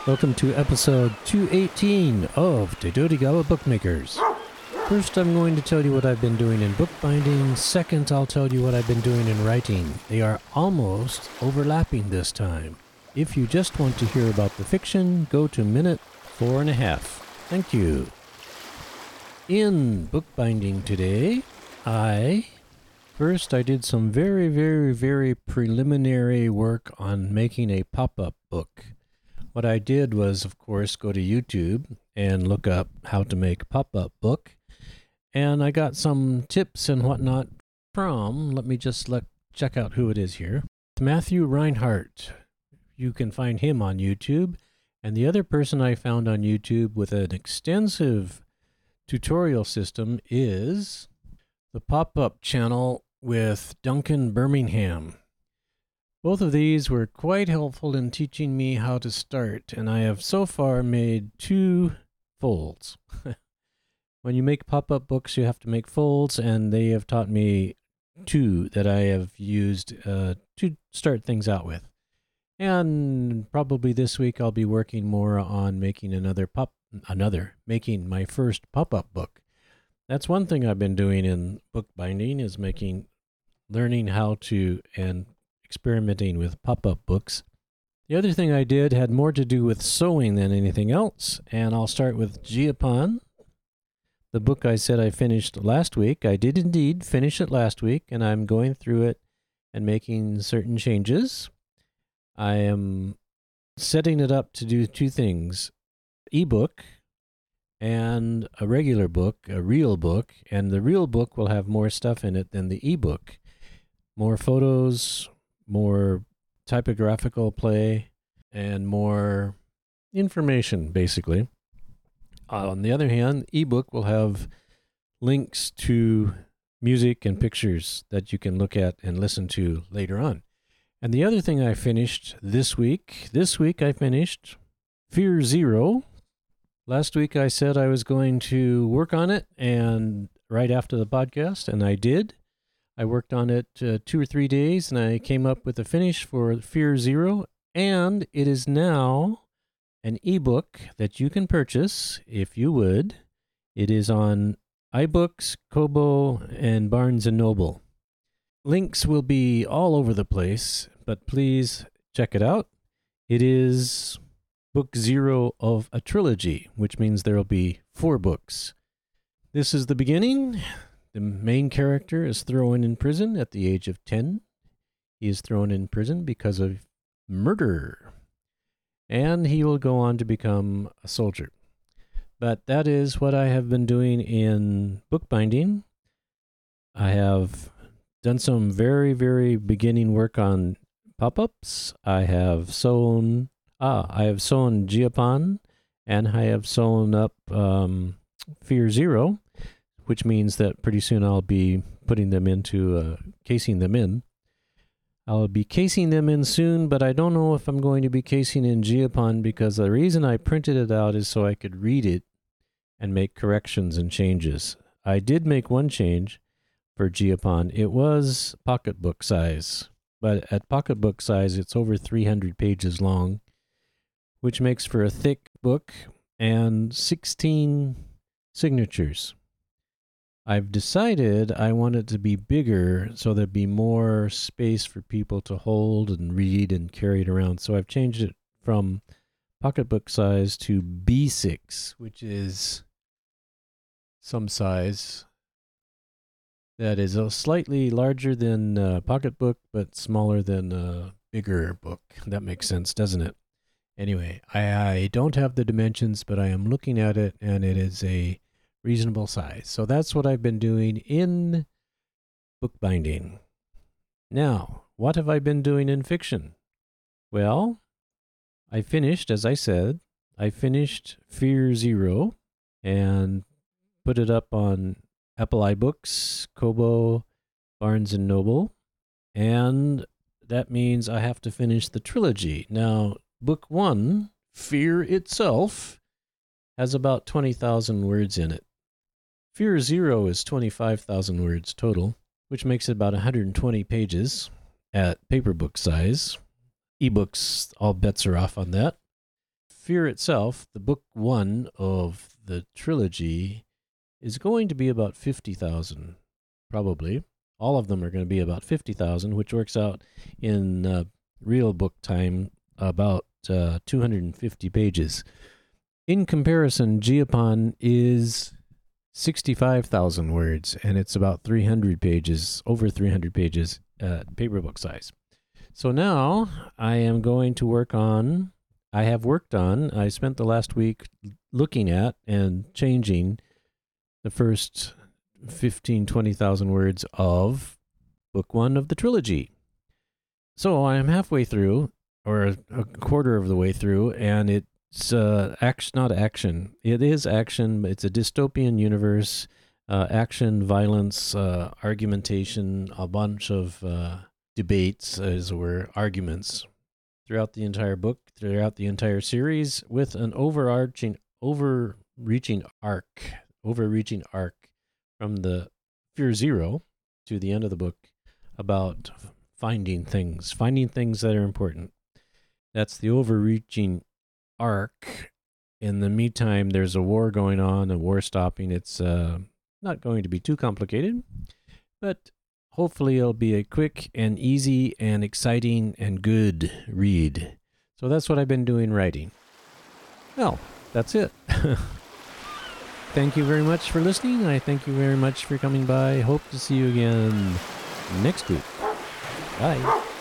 Welcome to episode 218 of Te Dodigawa Bookmakers. First, I'm going to tell you what I've been doing in bookbinding. Second, I'll tell you what I've been doing in writing. They are almost overlapping this time. If you just want to hear about the fiction, go to minute 4.5. Thank you. In bookbinding today, I did some very preliminary work on making a pop-up book. What I did was, of course, go to YouTube and look up how to make a pop-up book. And I got some tips and whatnot from, let me just check out who it is here. Matthew Reinhardt. You can find him on YouTube. And the other person I found on YouTube with an extensive tutorial system is the pop-up channel with Duncan Birmingham. Both of these were quite helpful in teaching me how to start, and I have so far made 2 folds. When you make pop-up books, you have to make folds, and they have taught me 2 that I have used to start things out with. And probably this week I'll be working more on making making my first pop-up book. That's one thing I've been doing in bookbinding is learning how to and experimenting with pop-up books. The other thing I did had more to do with sewing than anything else, and I'll start with Jiapon, the book I said I finished last week. I did indeed finish it last week, and I'm going through it and making certain changes. I am setting it up to do 2 things, ebook and a regular book, a real book, and the real book will have more stuff in it than the ebook. More photos, more typographical play, and more information, basically. On the other hand, ebook will have links to music and pictures that you can look at and listen to later on. And the other thing I finished this week I finished Fear Zero. Last week I said I was going to work on it and right after the podcast, and I did. I worked on it 2 or 3 days, and I came up with a finish for Fear Zero, and it is now an ebook that you can purchase if you would. It is on iBooks, Kobo, and Barnes & Noble. Links will be all over the place, but please check it out. It is book 0 of a trilogy, which means there will be 4 books. This is the beginning. The main character is thrown in prison at the age of 10. He is thrown in prison because of murder. And he will go on to become a soldier. But that is what I have been doing in bookbinding. I have done some very beginning work on pop-ups. I have sewn Jiapon, and I have sewn up Fear Zero, which means that pretty soon I'll be putting them into, casing them in. I'll be casing them in soon, but I don't know if I'm going to be casing in Jiapon because the reason I printed it out is so I could read it and make corrections and changes. I did make one change for Jiapon. It was pocketbook size, but at pocketbook size, it's over 300 pages long, which makes for a thick book and 16 signatures. I've decided I want it to be bigger so there'd be more space for people to hold and read and carry it around. So I've changed it from pocketbook size to B6, which is some size that is slightly larger than a pocketbook, but smaller than a bigger book. That makes sense, doesn't it? Anyway, I don't have the dimensions, but I am looking at it, and it is a reasonable size. So that's what I've been doing in bookbinding. Now, what have I been doing in fiction? Well, I finished, as I said, Fear Zero and put it up on Apple iBooks, Kobo, Barnes & Noble, and that means I have to finish the trilogy. Now, book 1, Fear itself, has about 20,000 words in it. Fear Zero is 25,000 words total, which makes it about 120 pages at paper book size. Ebooks, all bets are off on that. Fear itself, the book 1 of the trilogy, is going to be about 50,000, probably. All of them are going to be about 50,000, which works out in real book time about 250 pages. In comparison, Geopon is 65,000 words, and it's about 300 pages, over 300 pages paper book size. So now I am going to I spent the last week looking at and changing the first 20,000 words of book 1 of the trilogy. So I am halfway through, or a quarter of the way through, and it's not action. It is action. It's a dystopian universe, action, violence, argumentation, a bunch of debates, as it were, arguments throughout the entire book, throughout the entire series, with an overreaching arc from the Fear Zero to the end of the book about finding things that are important. That's the overreaching arc. In the meantime, there's a war going on, a war stopping. It's not going to be too complicated, but hopefully it'll be a quick and easy and exciting and good read. So that's what I've been doing writing. Well, that's it. Thank you very much for listening. I thank you very much for coming by. Hope to see you again next week. Bye.